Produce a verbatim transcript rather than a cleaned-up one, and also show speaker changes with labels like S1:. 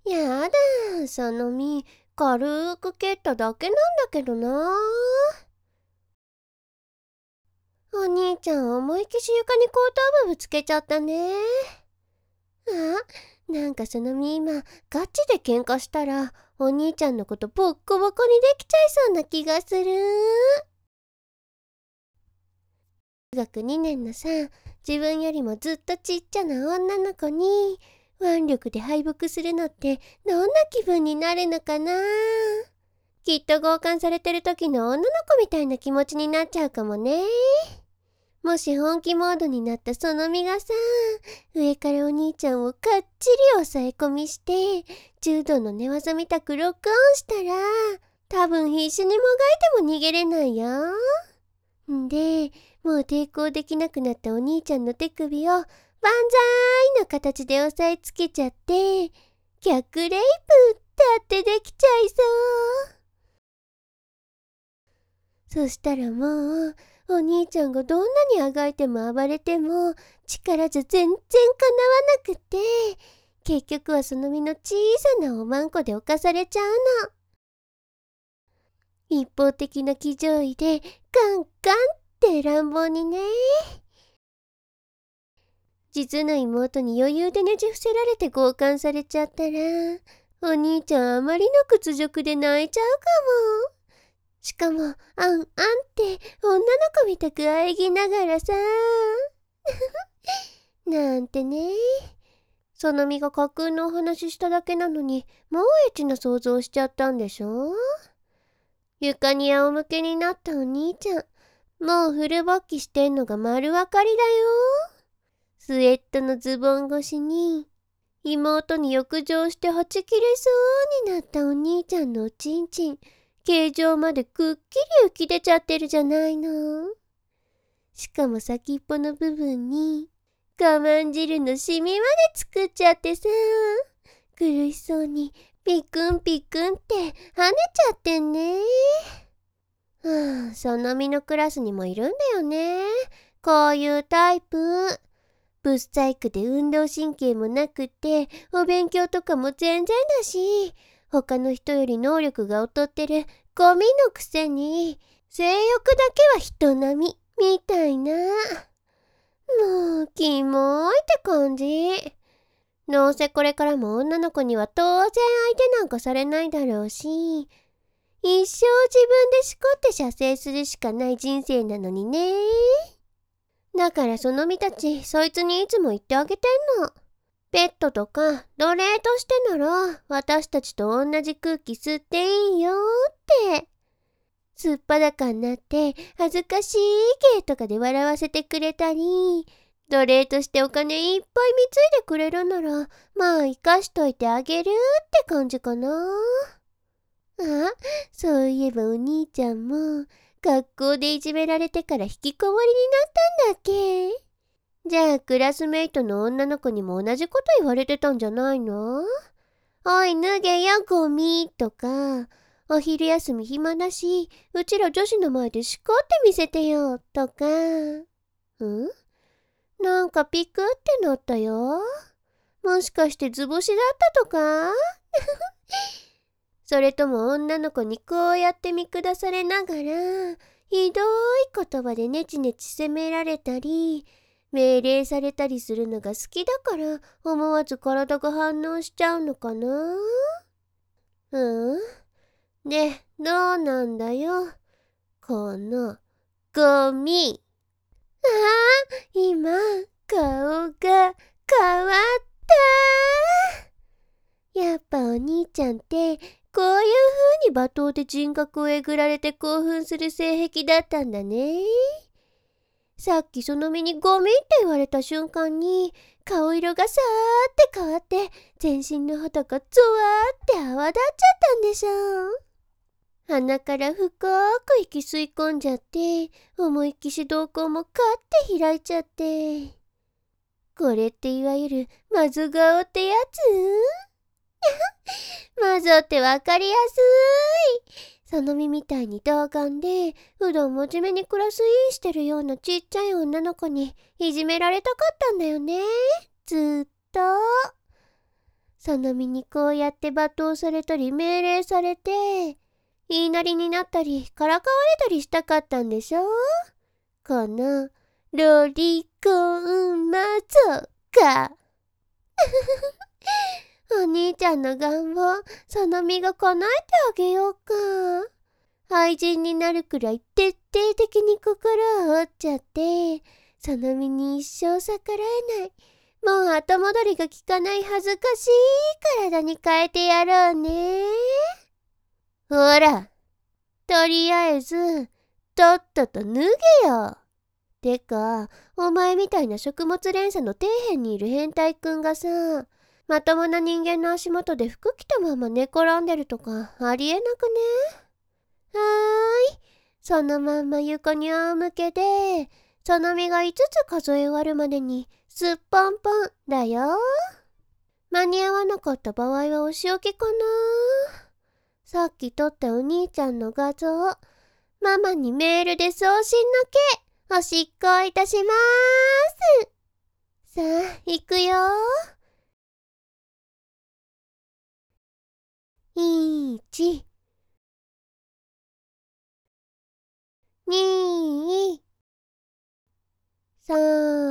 S1: やだ、その実、軽く蹴っただけなんだけどな。お兄ちゃん思いっきし床に後頭部ぶつけちゃったね。あ、なんかその実今、ガチで喧嘩したら、お兄ちゃんのことボッコボコにできちゃいそうな気がする。中学にねんのさ、自分よりもずっとちっちゃな女の子に、腕力で敗北するのってどんな気分になるのかな。きっと強姦されてる時の女の子みたいな気持ちになっちゃうかもね。もし本気モードになったその実がさ、上からお兄ちゃんをかっちり押さえ込みして、柔道の寝技みたくロックオンしたら、多分必死にもがいても逃げれないよ。んで、もう抵抗できなくなったお兄ちゃんの手首を万歳の形で押さえつけちゃって、逆レイプだってできちゃいそう。そしたらもう、お兄ちゃんがどんなにあがいても暴れても、力じゃ全然かなわなくて、結局はその身の小さなおまんこで侵されちゃうの。一方的な騎乗位で、ガンガンって乱暴にね。実の妹に余裕でねじ伏せられて強姦されちゃったら、お兄ちゃんあまりの屈辱で泣いちゃうかも。しかも、あんあんって女の子みたく喘ぎながらさ。なんてね。その実が架空のお話しただけなのに、もうエッチな想像しちゃったんでしょ。床に仰向けになったお兄ちゃん、もうフル勃起してんのが丸分かりだよ。スウェットのズボン越しに、妹に浴場してはち切れそうになったお兄ちゃんのおちんちん、形状までくっきり浮き出ちゃってるじゃないの。しかも先っぽの部分に、我慢汁のシミまで作っちゃってさ、苦しそうにピクンピクンって跳ねちゃってんね。はあ、その身のクラスにもいるんだよね。こういうタイプ。ブス細工で運動神経もなくて、お勉強とかも全然だし、他の人より能力が劣ってるゴミのくせに、性欲だけは人並み、みたいな。もう、キモいって感じ。どうせこれからも女の子には当然相手なんかされないだろうし、一生自分でしこって射精するしかない人生なのにね。だからその身たち、そいつにいつも言ってあげてんの。ペットとか奴隷としてなら、私たちと同じ空気吸っていいよって。すっぱだかになって恥ずかしい芸とかで笑わせてくれたり、奴隷としてお金いっぱい貢いでくれるなら、まあ生かしといてあげるって感じかな。あ、そういえばお兄ちゃんも、学校でいじめられてから引きこもりになったんだっけ。じゃあクラスメイトの女の子にも同じこと言われてたんじゃないの。おい脱げよゴミとか、お昼休み暇だし、うちら女子の前でしこって見せてよとか。ん？なんかピクってなったよ。もしかして図星だったとか。それとも女の子にこうやって見下されながら、ひどい言葉でネチネチ責められたり、命令されたりするのが好きだから思わず体が反応しちゃうのかな。うん？で、どうなんだよ。この、ゴミ。ああ、今、顔が変わった。やっぱお兄ちゃんって、こういう風に罵倒で人格をえぐられて興奮する性癖だったんだね。さっきその身にゴミって言われた瞬間に、顔色がさーって変わって、全身の肌がゾワーって泡立っちゃったんでしょ。鼻から深く息吸い込んじゃって、思いっきし瞳孔もカッて開いちゃって。これっていわゆるマゾ顔ってやつ？マゾってわかりやすい。その身みたいに童顔で、普段真面目にクラスインしてるようなちっちゃい女の子にいじめられたかったんだよね。ずっと。 その身にこうやって罵倒されたり命令されて、言いなりになったりからかわれたりしたかったんでしょ。このロリコンマゾか。お兄ちゃんの願望、その身が叶えてあげようか。愛人になるくらい徹底的に心を折っちゃって、その身に一生逆らえない、もう後戻りが効かない恥ずかしい体に変えてやろうね。ほら、とりあえず、とっとと脱げよ。てか、お前みたいな食物連鎖の底辺にいる変態くんがさ、まともな人間の足元で服着たまま寝転んでるとかありえなくね。はーい。そのまんま床に仰向けで、その身がいつつ数え終わるまでにすっぽんぽんだよ。間に合わなかった場合はお仕置きかな。さっき撮ったお兄ちゃんの画像、ママにメールで送信の件、お執行いたしまーす。さあ、行くよ。いち、に、さん、